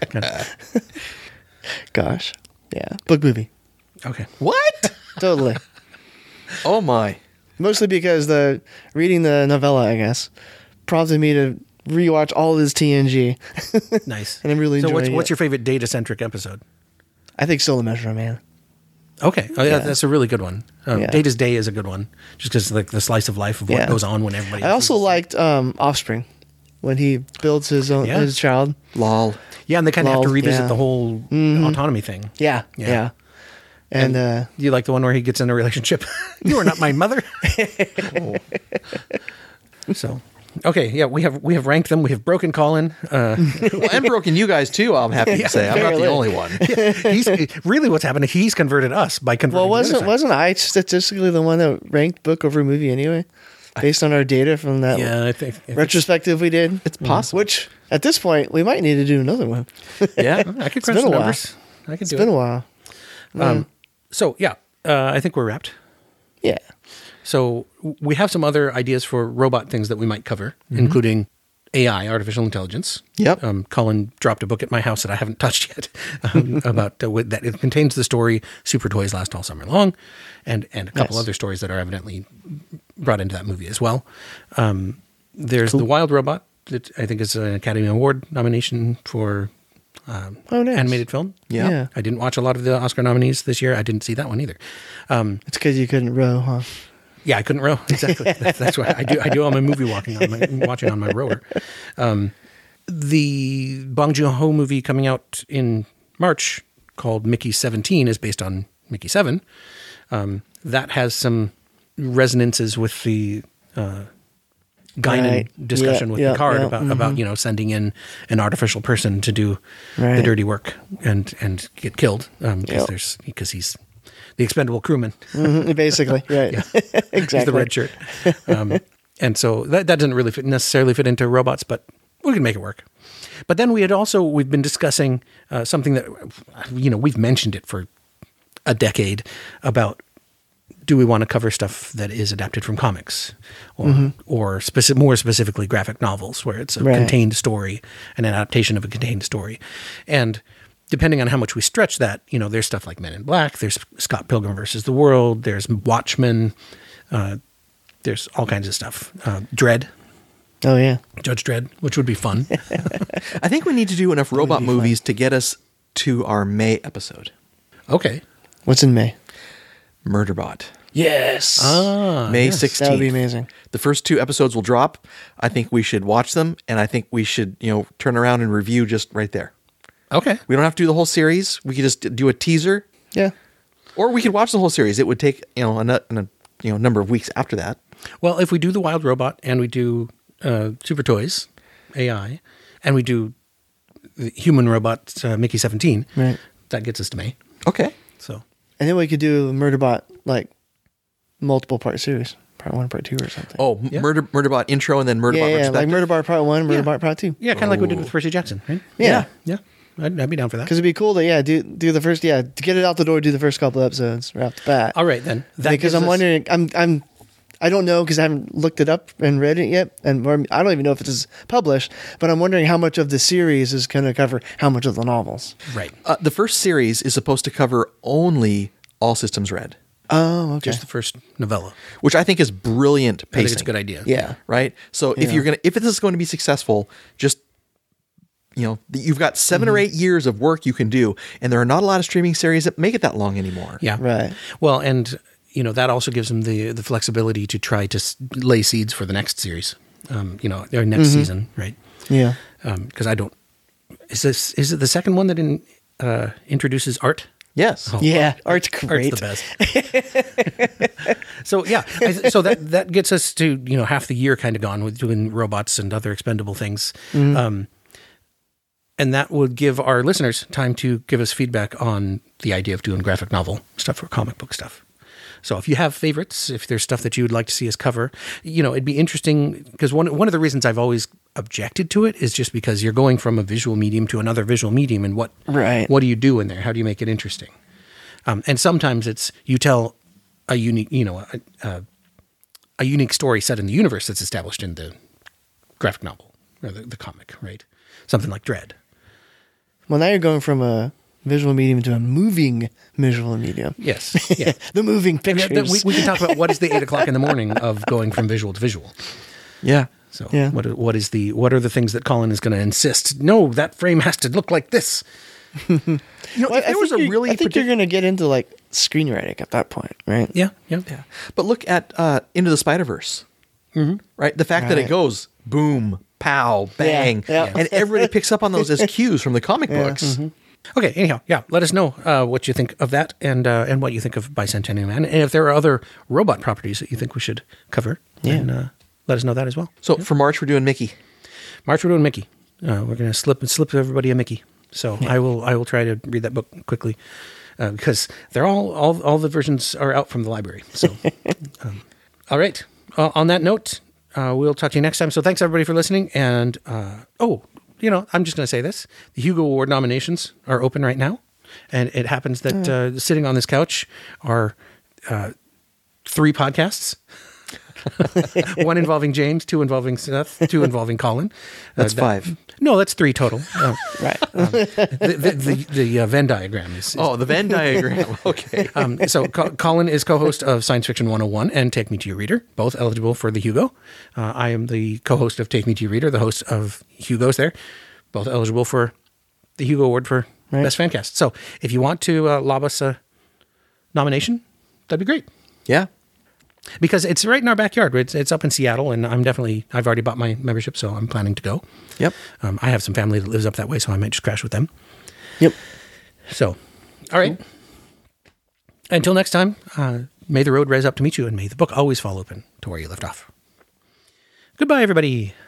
Gosh. Yeah. Book movie. Okay. What? Totally. Oh my. Mostly because reading the novella, I guess, prompted me to rewatch all of his TNG. Nice. And I'm really so enjoying what's it. your favorite data-centric episode? I think Still the Metro Man. Okay. Oh, yeah, Yeah. that's a really good one. Yeah. Data's Day is a good one, just because like the slice of life of what Yeah. goes on when everybody. I also liked Offspring when he builds his own Yeah. his child. Lol. Yeah, and they kind of have to Lol, revisit yeah. the whole autonomy thing. Yeah. Yeah. Yeah. And Do you like the one where he gets in a relationship? You are not my mother. So, okay, yeah, we have ranked them. We have broken Colin. Well, and broken you guys too, I'm happy to say. I'm not the fairly. only one. He's really what's happened. He's converted us by converting. well, the other side. wasn't I statistically the one that ranked book over movie anyway, based on our data from that Yeah, I think if retrospective we did? It's possible. Which at this point we might need to do another one. Yeah. I could It's crunch been the a while. numbers. I could It's do been it. a while. So yeah, I think we're wrapped. Yeah. So we have some other ideas for robot things that we might cover, including AI, artificial intelligence. Yep. Colin dropped a book at my house that I haven't touched yet about that. It contains the story "Super Toys Last All Summer Long," and a couple other stories that are evidently brought into that movie as well. There's The Wild Robot that I think is an Academy Award nomination for nice. animated film. Yeah. I didn't watch a lot of the Oscar nominees this year. I didn't see that one either. It's because you couldn't row, huh? Yeah, I couldn't row. Exactly. That's why I do all my movie watching on my rower. The Bong Joon-ho movie coming out in March called Mickey 17 is based on Mickey 7. That has some resonances with the Guinan discussion with Picard about sending in an artificial person to do the dirty work and get killed because he's the expendable crewman. Basically, right. Exactly. He's the red shirt. And so that doesn't really necessarily fit into robots, but we can make it work. But then we've been discussing something that, we've mentioned it for a decade about, do we want to cover stuff that is adapted from comics or more specifically graphic novels where it's a contained story, an adaptation of a contained story. And depending on how much we stretch that, there's stuff like Men in Black, there's Scott Pilgrim versus the World, there's Watchmen, there's all kinds of stuff. Dredd. Oh, yeah. Judge Dredd, which would be fun. I think we need to do enough robot movies to get us to our May episode. Okay. What's in May? Murderbot. Yes. May 16th. That would be amazing. The first 2 episodes will drop. I think we should watch them, and I think we should, turn around and review just right there. Okay. We don't have to do the whole series. We could just do a teaser. Yeah. Or we could watch the whole series. It would take, a number of weeks after that. Well, if we do The Wild Robot and we do Super Toys, AI, and we do the Human Robot Mickey 17, that gets us to May. Okay. So, and then we could do Murderbot, like multiple part series, part 1, part 2 or something. Oh, Yeah. Murderbot intro and then Murderbot yeah, retrospective. like Murderbot part 1, Murderbot part 2. yeah, kind of like we did with Percy Jackson, right? Yeah. Yeah. I'd be down for that. Because it'd be cool to do the first to get it out the door, do the first couple episodes right off the bat. All right, then. Because I'm wondering, I don't know because I haven't looked it up and read it yet, and I don't even know if it is published. But I'm wondering how much of the series is going to cover how much of the novels. Right. The first series is supposed to cover only All Systems Red, Oh, okay. Just the first novella. which I think is brilliant pacing. I think it's a good idea. Yeah. Right? So if this is going to be successful, just you've got 7 or 8 years of work you can do, and there are not a lot of streaming series that make it that long anymore. Yeah. Right. Well, and that also gives them the flexibility to try to lay seeds for the next series. Their next season, right? Yeah. Because I don't. Is it the second one that introduces art? Yes. Oh, Yeah. Art's great. Art's the best. So yeah, so that gets us to half the year kind of gone with doing robots and other expendable things, and that would give our listeners time to give us feedback on the idea of doing graphic novel stuff or comic book stuff. So if you have favorites, if there's stuff that you would like to see us cover, it'd be interesting because one of the reasons I've always objected to it is just because you're going from a visual medium to another visual medium, and what do you do in there? How do you make it interesting? And sometimes it's you tell a unique, a unique story set in the universe that's established in the graphic novel or the comic, right? Something like Dredd. Well, now you're going from a visual medium to a moving visual medium. Yes. Yeah. The moving pictures. We can talk about what is the 8 o'clock in the morning of going from visual to visual. Yeah. So Yeah. what are the things that Colin is going to insist? No, that frame has to look like this. Well, if there was a really I think you're going to get into like screenwriting at that point, right? Yeah. But look at Into the Spider-Verse. Right? The fact that it goes boom, pow, bang, Yeah. and everybody picks up on those as cues from the comic books. Okay. Anyhow, yeah. Let us know what you think of that and what you think of Bicentennial Man, and if there are other robot properties that you think we should cover. Then, let us know that as well. So for March, we're doing Mickey. March, we're doing Mickey. We're going to slip everybody a Mickey. So I will try to read that book quickly because they're all the versions are out from the library. So, all right. On that note, we'll talk to you next time. So thanks everybody for listening. And I'm just going to say this: the Hugo Award nominations are open right now, and it happens that sitting on this couch are 3 podcasts. 1 involving James, 2 involving Seth, 2 involving Colin. That's 5. No, that's 3 total. Right. The Venn diagram is. Oh, the Venn diagram. Okay. So Colin is co-host of Science Fiction 101 and Take Me to Your Reader, both eligible for the Hugo. I am the co-host of Take Me to Your Reader, the host of Hugo's there, both eligible for the Hugo Award for Best Fancast. So if you want to lob us a nomination, that'd be great. Yeah. Because it's right in our backyard. It's up in Seattle, and I've already bought my membership, so I'm planning to go. Yep. I have some family that lives up that way, so I might just crash with them. Yep. So, all right. Cool. Until next time, may the road rise up to meet you, and may the book always fall open to where you left off. Goodbye, everybody.